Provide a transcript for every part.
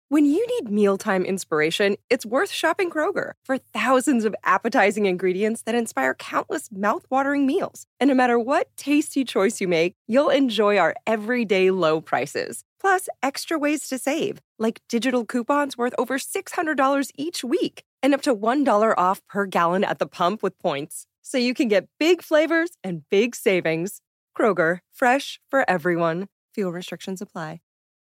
When you need mealtime inspiration, it's worth shopping Kroger for thousands of appetizing ingredients that inspire countless mouth-watering meals. And no matter what tasty choice you make, you'll enjoy our everyday low prices. Plus, extra ways to save, like digital coupons worth over $600 each week and up to $1 off per gallon at the pump with points. So you can get big flavors and big savings. Kroger, fresh for everyone. Fuel restrictions apply.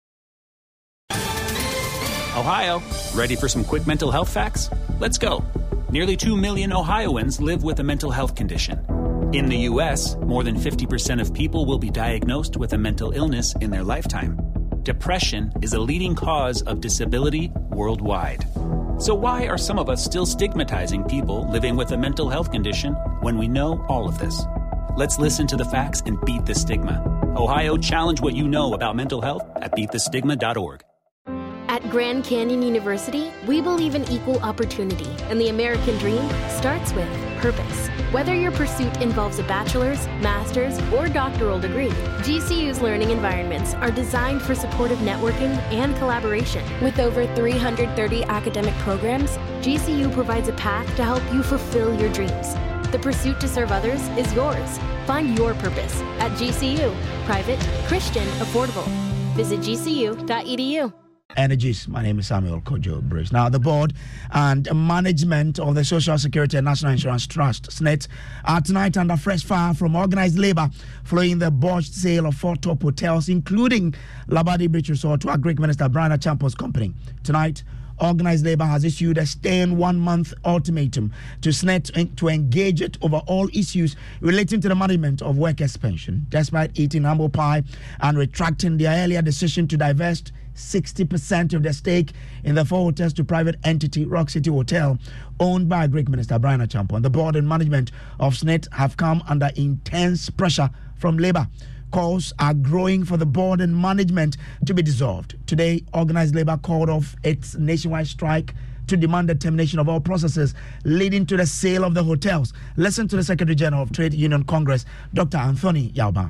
Ohio, ready for some quick mental health facts? Let's go. Nearly 2 million Ohioans live with a mental health condition. In the U.S., more than 50% of people will be diagnosed with a mental illness in their lifetime. Depression is a leading cause of disability worldwide. So why are some of us still stigmatizing people living with a mental health condition when we know all of this? Let's listen to the facts and beat the stigma. Ohio, challenge what you know about mental health at beatthestigma.org. At Grand Canyon University, we believe in equal opportunity, and the American dream starts with purpose. Whether your pursuit involves a bachelor's, master's, or doctoral degree, GCU's learning environments are designed for supportive networking and collaboration. With over 330 academic programs, GCU provides a path to help you fulfill your dreams. The pursuit to serve others is yours. Find your purpose at GCU. Private, Christian, affordable. Visit gcu.edu. Energies. My name is Samuel Kojo Bridge. Now, the board and management of the Social Security and National Insurance Trust, SNIT, are tonight under fresh fire from organized labor following the botched sale of 4 top hotels, including Labadi Beach Resort, to Agric Minister Brian Achampo's company. Tonight, organized labor has issued a stern 1-month ultimatum to SNIT to engage it over all issues relating to the management of workers' pension, despite eating humble pie and retracting their earlier decision to divest 60% of their stake in the 4 hotels to private entity Rock City Hotel, owned by Greek Minister Brian Achampo. The board and management of SNIT have come under intense pressure from labor. Calls are growing for the board and management to be dissolved. Today, organized labor called off its nationwide strike to demand the termination of all processes leading to the sale of the hotels. Listen to the Secretary General of Trade Union Congress, Dr. Anthony Yauba.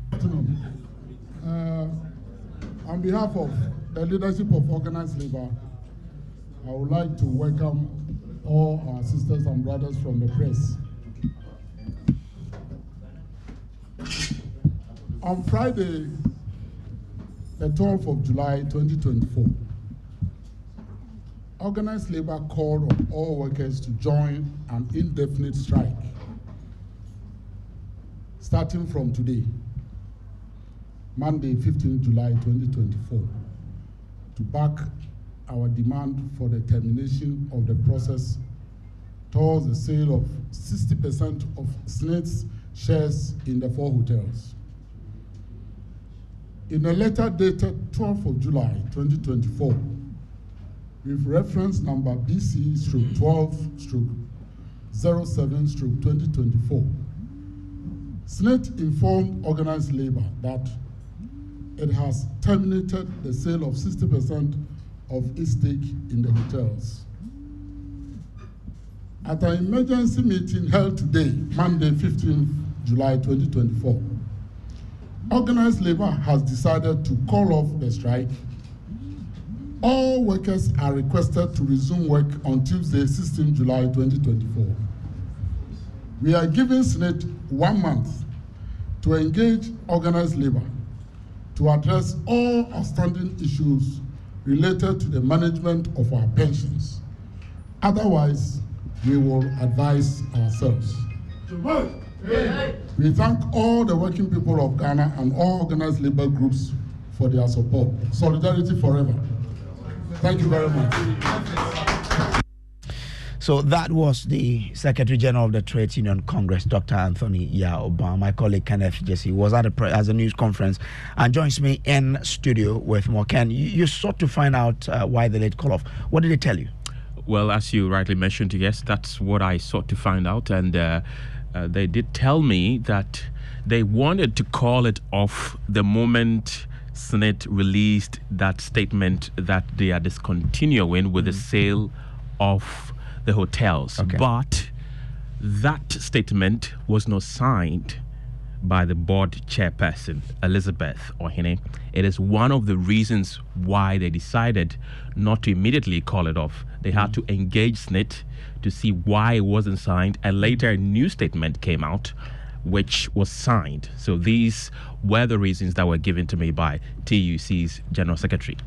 On behalf of the leadership of organized labor, I would like to welcome all our sisters and brothers from the press. On Friday, the 12th of July 2024, organized labor called on all workers to join an indefinite strike starting from today, Monday, 15 July 2024, to back our demand for the termination of the process towards the sale of 60% of SNIT's shares in the 4 hotels. In a letter dated 12th of July 2024, with reference number BC/12/07/2024, SNIT informed organized labor that it has terminated the sale of 60% of its stake in the hotels. At an emergency meeting held today, Monday, 15 July 2024, organized labor has decided to call off the strike. All workers are requested to resume work on Tuesday, 16 July 2024. We are giving SNIT 1 month to engage organized labor to address all outstanding issues related to the management of our pensions. Otherwise, we will advise ourselves. We thank all the working people of Ghana and all organized labor groups for their support. Solidarity forever. Thank you very much. So that was the Secretary General of the Trade Union Congress, Dr. Anthony Yauba. My colleague Kenneth Jesse was at a news conference and joins me in studio with more. Ken, you sought to find out why the late call-off. What did they tell you? Well, as you rightly mentioned, yes, that's what I sought to find out. And they did tell me that they wanted to call it off the moment SNIT released that statement that they are discontinuing with the sale of the hotels. Okay. But that statement was not signed by the board chairperson, Elizabeth Ohene. It is one of the reasons why they decided not to immediately call it off. They had to engage SSNIT to see why it wasn't signed, and later a new statement came out which was signed. So these were the reasons that were given to me by TUC's General Secretary.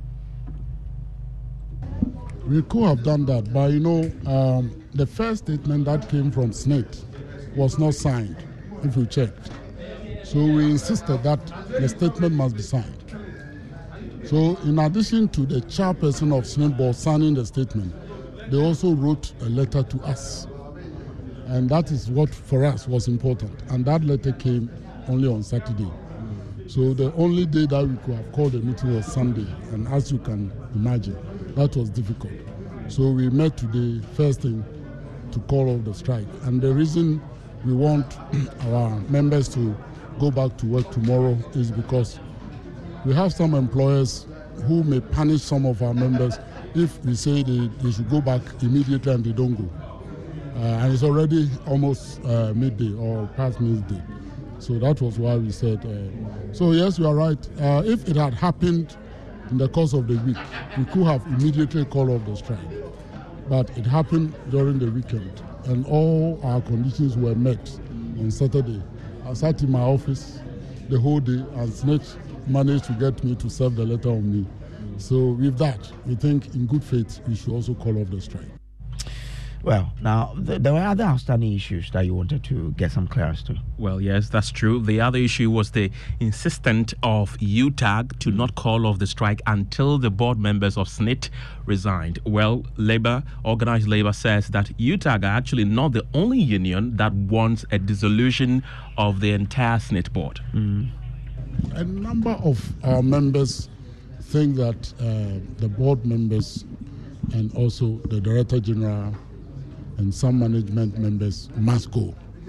We could have done that, but the first statement that came from SSNIT was not signed, if you checked. So we insisted that the statement must be signed. So in addition to the chairperson of SSNIT board signing the statement, they also wrote a letter to us. And that is what for us was important. And that letter came only on Saturday. So the only day that we could have called a meeting was Sunday. And as you can imagine, that was difficult. So we met today, first thing, to call off the strike. And the reason we want our members to go back to work tomorrow is because we have some employers who may punish some of our members if we say they should go back immediately and they don't go. And it's already almost midday or past midday. So that was why we said, so yes, you are right. If it had happened in the course of the week, we could have immediately called off the strike. But it happened during the weekend, and all our conditions were met on Saturday. I sat in my office the whole day, and SSNIT managed to get me to serve the letter on me. So with that, we think in good faith, we should also call off the strike. Well, now, there were other outstanding issues that you wanted to get some clarity to. Well, yes, that's true. The other issue was the insistence of UTAG to not call off the strike until the board members of SSNIT resigned. Well, organized labor says that UTAG are actually not the only union that wants a dissolution of the entire SSNIT board. A number of our members think that the board members and also the Director General and some management members must go.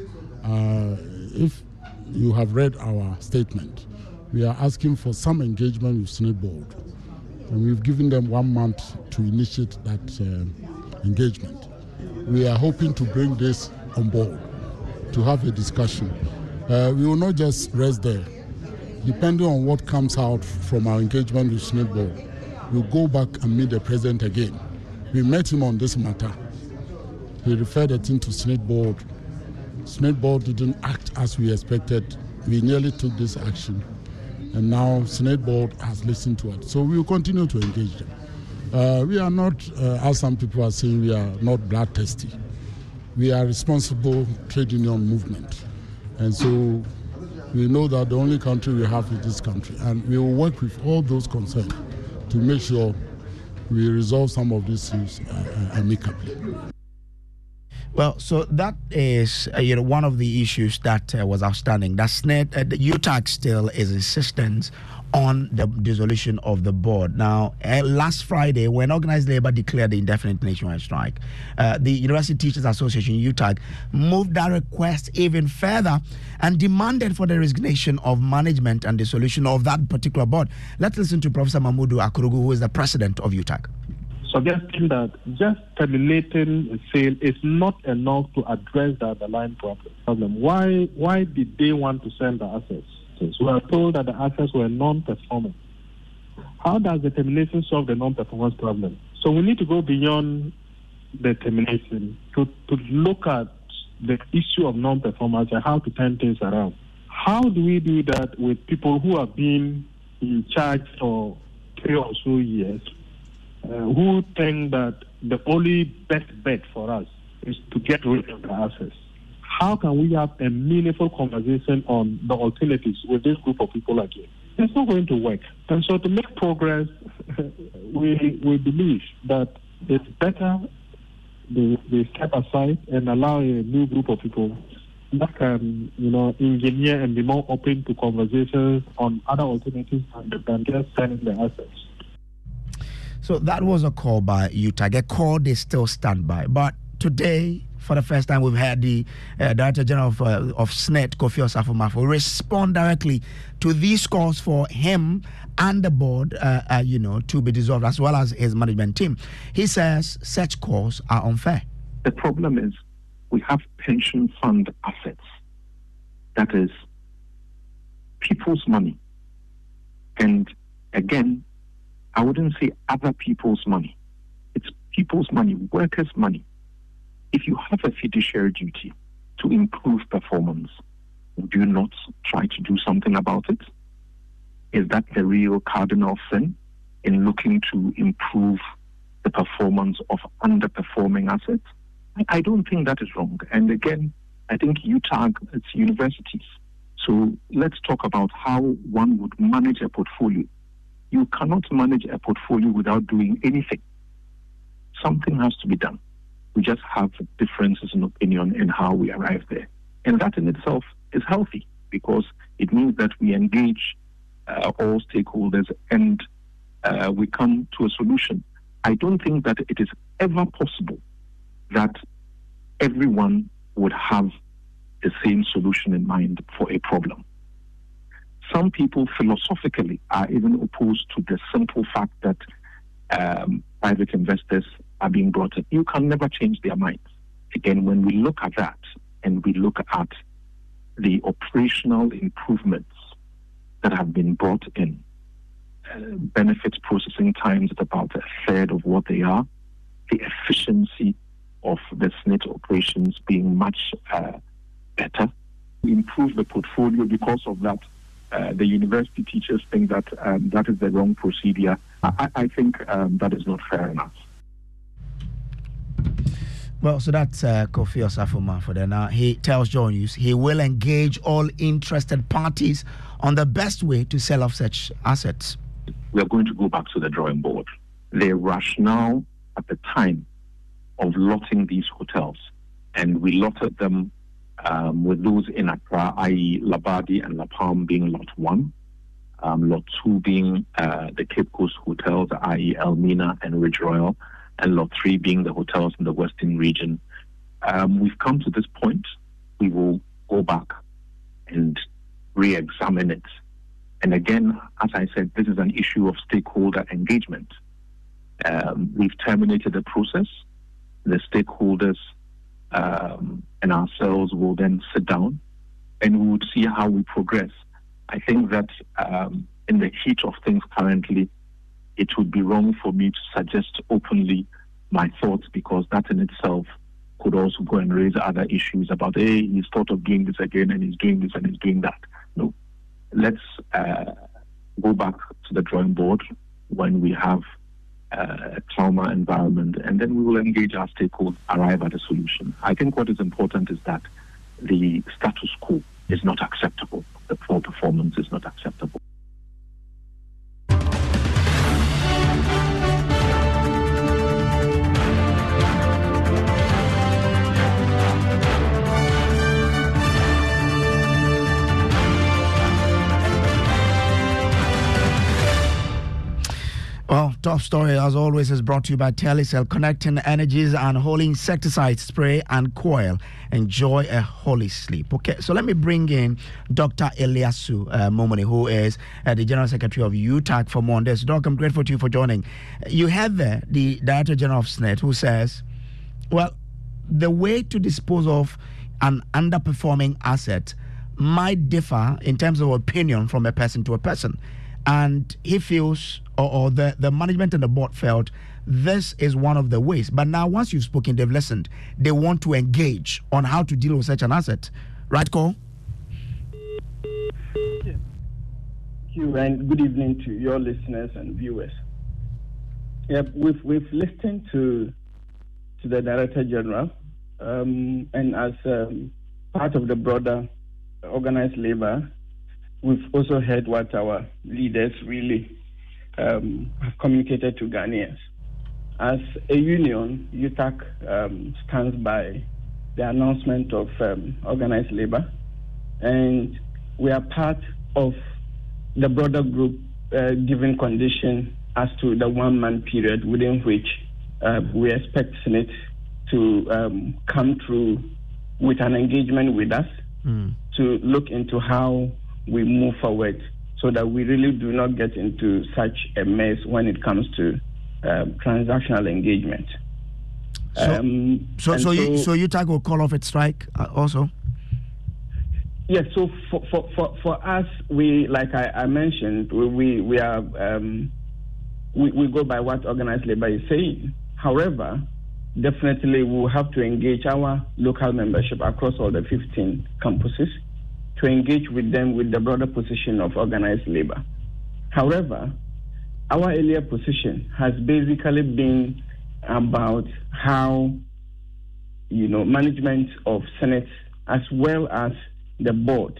If you have read our statement, we are asking for some engagement with SSNIT board, and we've given them 1 month to initiate that engagement. We are hoping to bring this on board to have a discussion. We will not just rest there. Depending on what comes out from our engagement with SSNIT board, we'll go back and meet the president again. We met him on this matter. He referred it into SSNIT board. SSNIT board didn't act as we expected. We nearly took this action. And now SSNIT board has listened to it. So we will continue to engage them. We are not, as some people are saying, we are not bloodthirsty. We are responsible trade union movement. And so we know that the only country we have is this country. And we will work with all those concerned to make sure we resolve some of these things amicably. Well, so that is one of the issues that was outstanding. That SSNIT, the UTAG still is insistent on the dissolution of the board. Now, last Friday, when organized labor declared the indefinite nationwide strike, the University Teachers Association, UTAG, moved that request even further and demanded for the resignation of management and dissolution of that particular board. Let's listen to Professor Mahmoud Akurugu, who is the president of UTAG. Suggesting that just terminating a sale is not enough to address the underlying problem. Why did they want to sell the assets? We are told that the assets were non-performing. How does the termination solve the non-performance problem? So we need to go beyond the termination to look at the issue of non-performance and how to turn things around. How do we do that with people who have been in charge for 3 or so years, who think that the only best bet for us is to get rid of the assets? How can we have a meaningful conversation on the alternatives with this group of people again? It's not going to work. And so to make progress, we believe that it's better they step aside and allow a new group of people that can, engineer and be more open to conversations on other alternatives than just selling the assets. So that was a call by UTAG, a call they still stand by. But today, for the first time, we've had the Director General of SSNIT, Kofi Osafo-Maafo, respond directly to these calls for him and the board, to be dissolved, as well as his management team. He says such calls are unfair. The problem is we have pension fund assets. That is people's money. And again, I wouldn't say other people's money. It's people's money, workers' money. If you have a fiduciary duty to improve performance, do you not try to do something about it? Is that the real cardinal sin in looking to improve the performance of underperforming assets? I don't think that is wrong. And again, I think UTAG, it's universities. So let's talk about how one would manage a portfolio. You cannot manage a portfolio without doing anything. Something has to be done. We just have differences in opinion in how we arrive there. And that in itself is healthy because it means that we engage all stakeholders and we come to a solution. I don't think that it is ever possible that everyone would have the same solution in mind for a problem. Some people philosophically are even opposed to the simple fact that private investors are being brought in. You can never change their minds. Again, when we look at that and we look at the operational improvements that have been brought in, benefits processing times at about a third of what they are, the efficiency of the SNIT operations being much better. We improve the portfolio because of that. The university teachers think that that is the wrong procedure. I think that is not fair enough. Well, so that's Kofi Osafo for there. Now, he tells Joy News he will engage all interested parties on the best way to sell off such assets. We are going to go back to the drawing board. The rationale at the time of lotting these hotels, and we lotted them with those in Accra, i.e. Labadi and La Palm being lot 1, lot 2 being the Cape Coast hotels, i.e. Elmina and Ridge Royal, and lot 3 being the hotels in the Western region. We've come to this point. We will go back and re-examine it. And again, as I said, this is an issue of stakeholder engagement. We've terminated the process. The stakeholders and ourselves will then sit down and we would see how we progress. I think that in the heat of things currently, it would be wrong for me to suggest openly my thoughts because that in itself could also go and raise other issues about, hey, he's thought of doing this again and he's doing this and he's doing that. No. Let's go back to the drawing board when we have a trauma environment, and then we will engage our stakeholders, arrive at a solution. I think what is important is that the status quo is not acceptable. The poor performance is not acceptable. Well, top story as always is brought to you by Telecel, connecting energies and whole insecticide spray and coil. Enjoy a holy sleep. Okay, so let me bring in Dr. Eliasu Momoni, who is the General Secretary of UTAG for more on this. Doc, I'm grateful to you for joining. You have there the Director General of SNIT who says, well, the way to dispose of an underperforming asset might differ in terms of opinion from a person to a person. And he feels, or the management and the board felt, this is one of the ways. But now, once you've spoken, they've listened. They want to engage on how to deal with such an asset. Right, Cole? Thank you, and good evening to your listeners and viewers. Yep, we've listened to the Director General, and as part of the broader organized labor, we've also heard what our leaders really have communicated to Ghanaians. As a union, UTAG stands by the announcement of organized labor, and we are part of the broader group given condition as to the 1 month period within which we expect SNIT to come through with an engagement with us to look into how we move forward so that we really do not get into such a mess when it comes to transactional engagement. So UTAG will call off its strike also? Yes, so for us, we, like I mentioned, we are we go by what organized labor is saying. However, definitely we will have to engage our local membership across all the 15 campuses to engage with them with the broader position of organized labor. However, our earlier position has basically been about how, management of Senate as well as the board,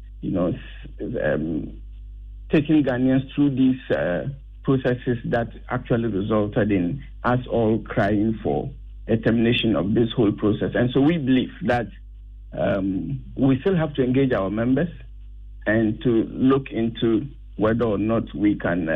taking Ghanaians through these processes that actually resulted in us all crying for a termination of this whole process. And so we believe that we still have to engage our members and to look into whether or not we can.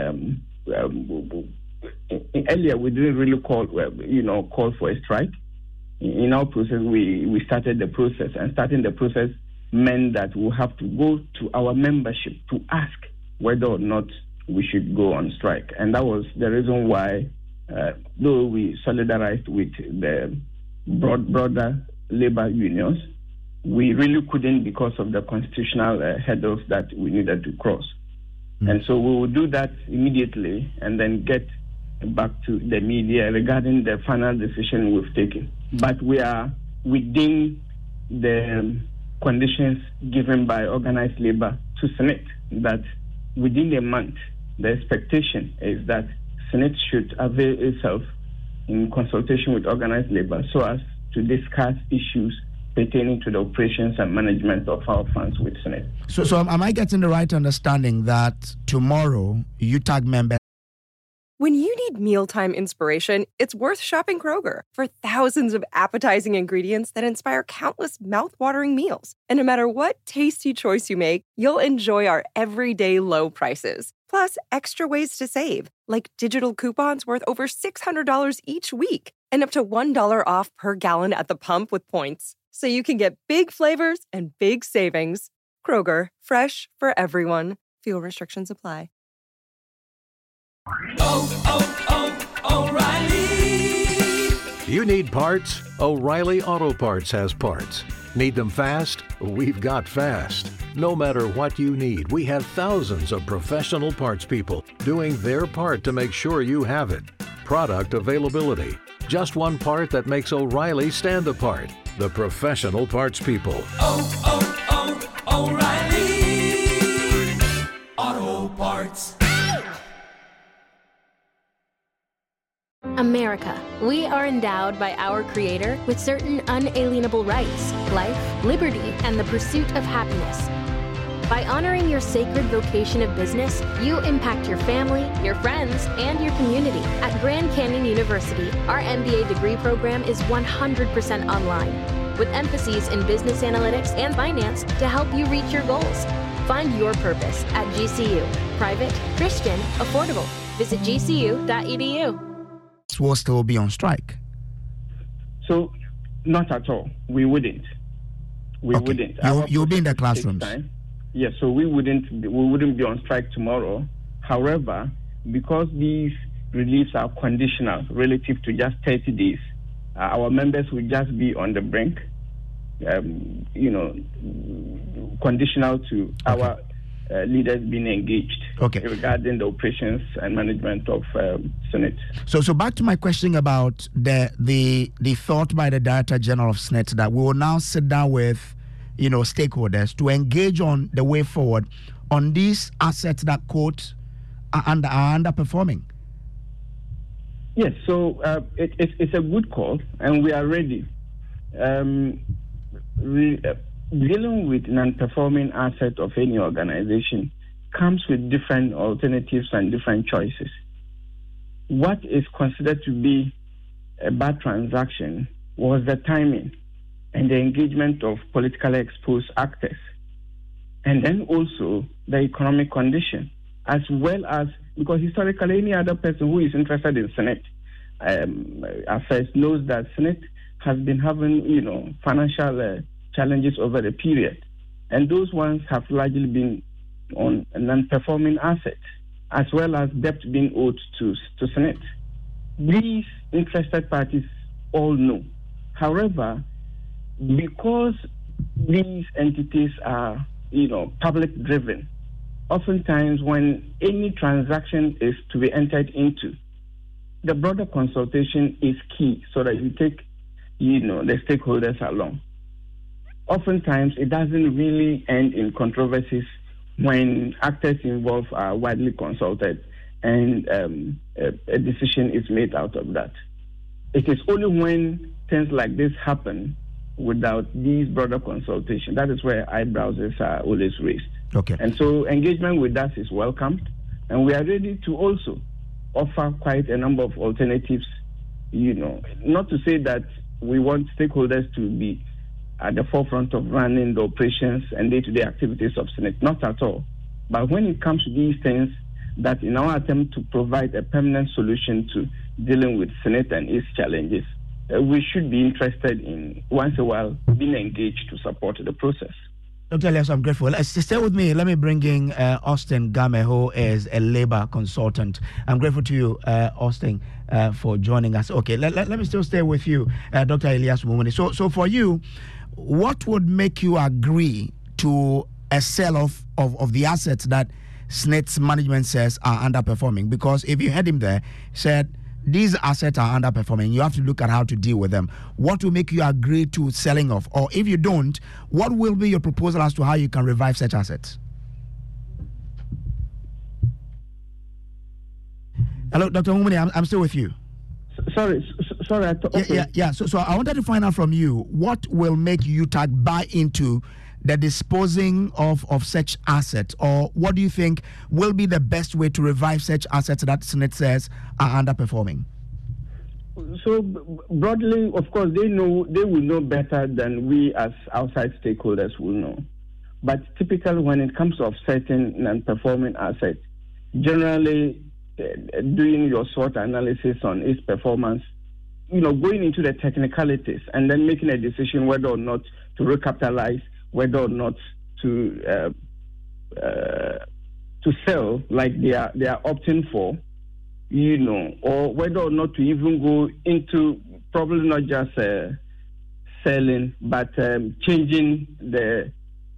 Earlier, we didn't really call for a strike. In our process, we started the process, and starting the process meant that we'll have to go to our membership to ask whether or not we should go on strike. And that was the reason why, though we solidarized with the broader labor unions, we really couldn't because of the constitutional hurdles that we needed to cross. And so we will do that immediately and then get back to the media regarding the final decision we've taken. But we are within the conditions given by organized labor to Senate, that within a month, the expectation is that Senate should avail itself in consultation with organized labor so as to discuss issues pertaining to the operations and management of our funds with Senate. So am I getting the right understanding that tomorrow UTAG members... When you need mealtime inspiration, it's worth shopping Kroger for thousands of appetizing ingredients that inspire countless mouth-watering meals. And no matter what tasty choice you make, you'll enjoy our everyday low prices. Plus, extra ways to save, like digital coupons worth over $600 each week and up to $1 off per gallon at the pump with points. So you can get big flavors and big savings. Kroger, fresh for everyone. Fuel restrictions apply. O'Reilly. You need parts? O'Reilly Auto Parts has parts. Need them fast? We've got fast. No matter what you need, we have thousands of professional parts people doing their part to make sure you have it. Product availability. Just one part that makes O'Reilly stand apart. The professional parts people. O'Reilly Auto Parts. America. We are endowed by our Creator with certain unalienable rights: life, liberty, and the pursuit of happiness. By honoring your sacred vocation of business, you impact your family, your friends, and your community. At Grand Canyon University, our MBA degree program is 100% online, with emphases in business analytics and finance to help you reach your goals. Find your purpose at GCU. Private, Christian, affordable. Visit gcu.edu. Will still be on strike? So, not at all. We wouldn't. We wouldn't. You'll be in the classrooms. Yes, so we wouldn't be on strike tomorrow. However, because these reliefs are conditional relative to just 30 days, our members will just be on the brink, conditional to our leaders being engaged regarding the operations and management of Senate. So back to my question about the thought by the Director General of Senate that we will now sit down with stakeholders to engage on the way forward on these assets that quote are underperforming. Yes, so it's a good call, and we are ready. Dealing with non-performing asset of any organization comes with different alternatives and different choices. What is considered to be a bad transaction was the timing and the engagement of politically exposed actors, and then also the economic condition, as well as, because historically any other person who is interested in Senate affairs knows that Senate has been having, financial challenges over the period, and those ones have largely been on non-performing assets, as well as debt being owed to Senate. These interested parties all know. However, because these entities are, public driven, oftentimes when any transaction is to be entered into, the broader consultation is key so that you take, the stakeholders along. Oftentimes, it doesn't really end in controversies when actors involved are widely consulted and a decision is made out of that. It is only when things like this happen without these broader consultation, that is where eyebrows are always raised. Okay. And so engagement with us is welcomed, and we are ready to also offer quite a number of alternatives, not to say that we want stakeholders to be at the forefront of running the operations and day-to-day activities of Senate, not at all. But when it comes to these things, that in our attempt to provide a permanent solution to dealing with Senate and its challenges, we should be interested in, once in a while, being engaged to support the process. Dr. Elias, I'm grateful. Stay with me. Let me bring in Austin Game, who is a labor consultant. I'm grateful to you, Austin, for joining us. Okay, let me still stay with you, Dr. Elias Mumuni. So for you, what would make you agree to a sell-off of the assets that SSNIT's management says are underperforming? Because if you heard him there, said these assets are underperforming, you have to look at how to deal with them. What will make you agree to selling off? Or if you don't, what will be your proposal as to how you can revive such assets? Hello, Dr. Mumuni, I'm still with you. Sorry. Okay. Yeah. So I wanted to find out from you, what will make UTAG buy into the disposing of such assets, or what do you think will be the best way to revive such assets that SSNIT says are underperforming? So broadly, of course, they will know better than we as outside stakeholders will know. But typically, when it comes to offsetting non-performing assets, generally doing your SWOT analysis on its performance, going into the technicalities and then making a decision whether or not to recapitalize, whether or not to sell, like they are opting for, or whether or not to even go into probably not just selling, but changing the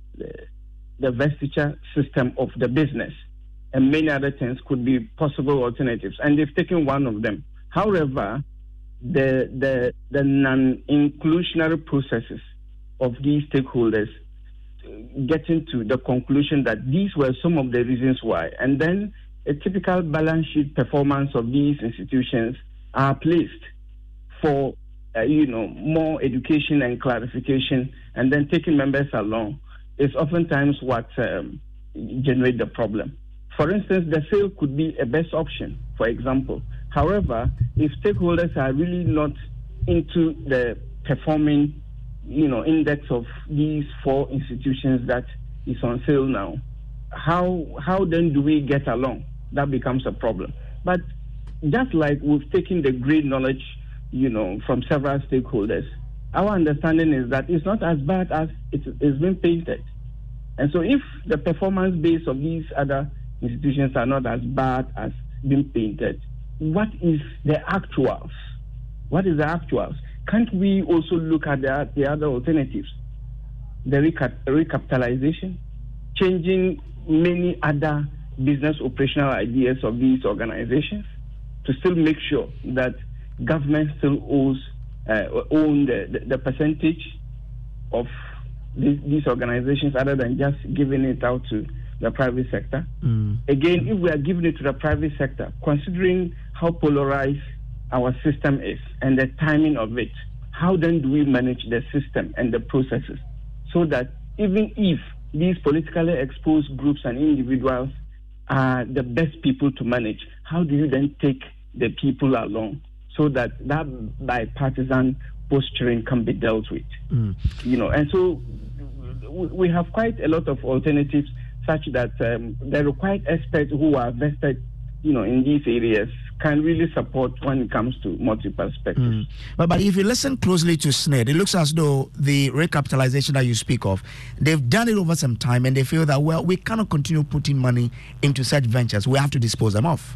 vesture system of the business. And many other things could be possible alternatives, and they've taken one of them. However, the non-inclusionary processes of these stakeholders getting to the conclusion that these were some of the reasons why, and then a typical balance sheet performance of these institutions are placed for more education and clarification, and then taking members along is oftentimes what generates the problem. For instance, the sale could be a best option, for example. However, if stakeholders are really not into the performing, index of these four institutions that is on sale now, how then do we get along? That becomes a problem. But just like we've taken the great knowledge, from several stakeholders, our understanding is that it's not as bad as it's been painted. And so if the performance base of these other institutions are not as bad as being painted, what is the actuals? What is the actuals? Can't we also look at the other alternatives? The recapitalization, changing many other business operational ideas of these organizations to still make sure that government still own the percentage of these organizations, other than just giving it out to the private sector. Again, if we are giving it to the private sector, considering how polarized our system is and the timing of it, how then do we manage the system and the processes so that even if these politically exposed groups and individuals are the best people to manage, how do you then take the people along so that bipartisan posturing can be dealt with? And so we have quite a lot of alternatives, such that the required experts who are vested, in these areas can really support when it comes to multiple perspectives. But if you listen closely to SSNIT, it looks as though the recapitalization that you speak of, they've done it over some time, and they feel that, well, we cannot continue putting money into such ventures. We have to dispose them off.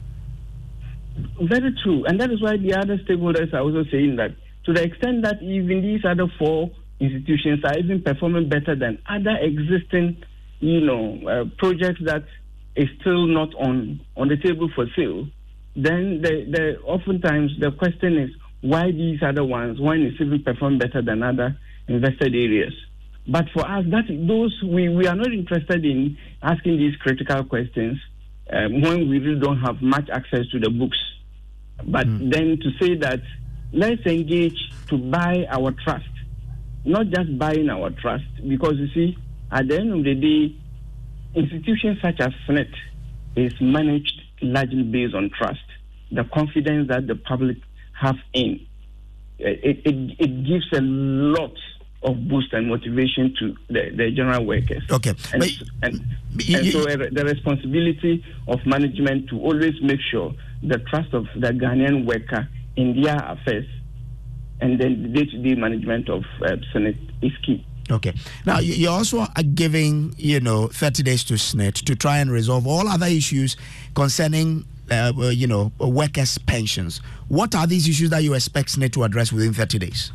Very true. And that is why the other stakeholders are also saying that, to the extent that even these other four institutions are even performing better than other existing, projects that is still not on the table for sale, then oftentimes the question is why these other ones, one is even perform better than other invested areas. But for us, we are not interested in asking these critical questions when we really don't have much access to the books. But then to say that let's engage to buy our trust, not just buying our trust, because you see, at the end of the day, institutions such as SNET is managed largely based on trust, the confidence that the public have in. It gives a lot of boost and motivation to the general workers. Okay. So the responsibility of management to always make sure the trust of the Ghanaian worker in their affairs and then the day-to-day management of SNET is key. Okay. Now, you're also giving, 30 days to SNET to try and resolve all other issues concerning, workers' pensions. What are these issues that you expect SNET to address within 30 days?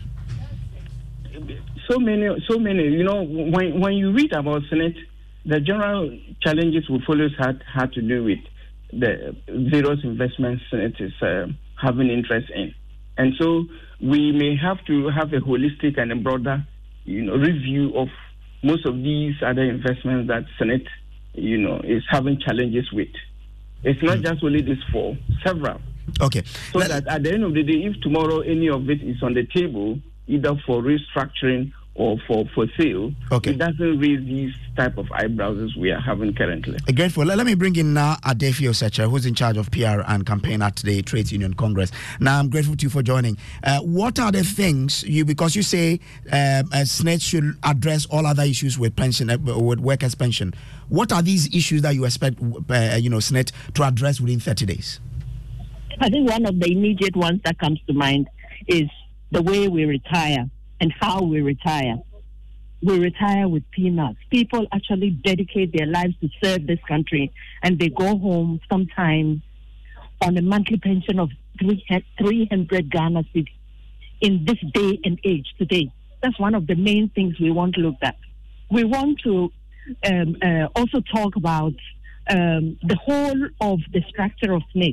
So many. When you read about SNET, the general challenges we've always had to do with the various investments SNET is having interest in. And so we may have to have a holistic and a broader, review of most of these other investments that SNET, is having challenges with. It's not just only this four, several. Okay. So that at the end of the day, if tomorrow any of it is on the table, either for restructuring or for sale, it doesn't raise these type of eyebrows we are having currently. Grateful. Let me bring in now Adefi Oseche, who's in charge of PR and campaign at the Trades Union Congress. Now, I'm grateful to you for joining. What are the things because you say SNET should address all other issues with pension, with workers' pension. What are these issues that you expect, SNET to address within 30 days? I think one of the immediate ones that comes to mind is the way we retire and how we retire. We retire with peanuts. People actually dedicate their lives to serve this country, and they go home sometimes on a monthly pension of 300 Ghana cedis in this day and age today. That's one of the main things we want to look at. We want to also talk about the whole of the structure of SNET.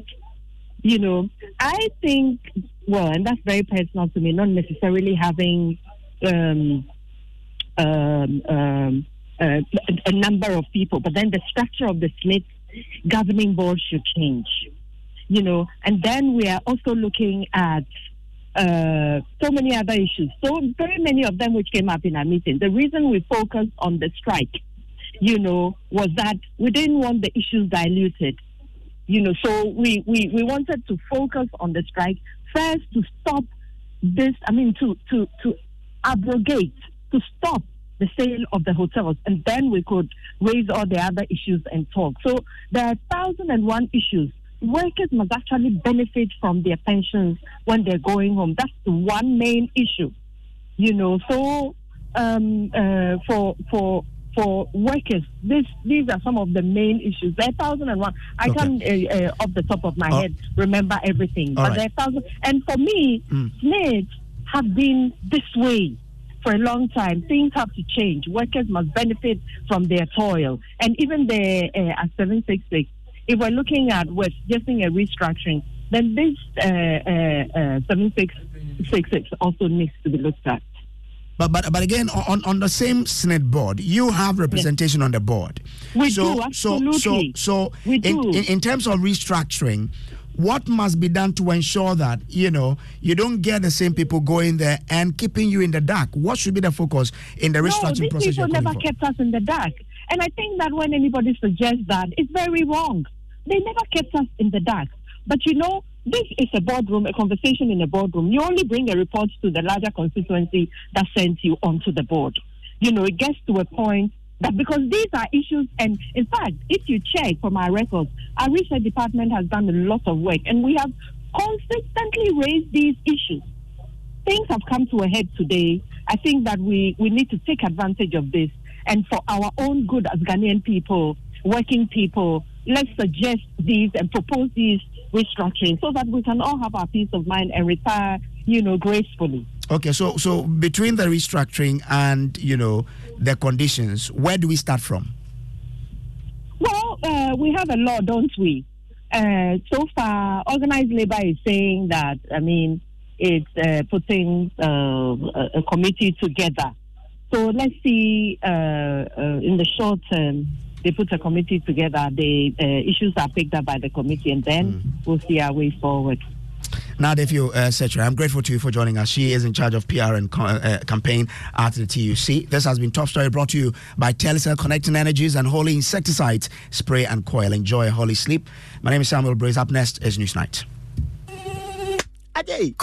I think, and that's very personal to me, not necessarily having a number of people, but then the structure of the SNET governing board should change, and then we are also looking at so many other issues, so very many of them which came up in our meeting. The reason we focused on the strike, was that we didn't want the issues diluted. So we wanted to focus on the strike first to stop this, to abrogate, to stop the sale of the hotels, and then we could raise all the other issues and talk. So there are 1,001 issues. Workers must actually benefit from their pensions when they're going home. That's the one main issue, So for workers, these are some of the main issues. There are 1,001. I can't, off the top of my head, remember everything. But there are 1,000. And for me, SNET have been this way for a long time. Things have to change. Workers must benefit from their toil. And even the 766, if we're looking at suggesting a restructuring, then this 7666 also needs to be looked at. But again, on the same SNET board, you have representation on the board. We do, absolutely. So in terms of restructuring, what must be done to ensure that, you don't get the same people going there and keeping you in the dark? What should be the focus in the restructuring process? These people never kept us in the dark. And I think that when anybody suggests that, it's very wrong. They never kept us in the dark. But this is a boardroom, a conversation in a boardroom. You only bring a report to the larger constituency that sends you onto the board. It gets to a point that because these are issues, and in fact, if you check from our records, our research department has done a lot of work, and we have consistently raised these issues. Things have come to a head today. I think that we need to take advantage of this, and for our own good as Ghanaian people, working people, let's suggest these and propose these restructuring so that we can all have our peace of mind and retire gracefully. Okay, so between the restructuring and, the conditions, where do we start from? Well, we have a law, don't we? So far, organized labor is saying that, it's putting a committee together. So let's see, in the short term, they put a committee together, the issues are picked up by the committee, and then we'll see our way forward. Nadefio Setchwey, I'm grateful to you for joining us. She is in charge of PR and campaign at the TUC. This has been Top Story, brought to you by Telecel, Connecting Energies, and Holy Insecticides Spray and Coil. Enjoy a holy sleep. My name is Samuel Brace. Up next is Newsnight.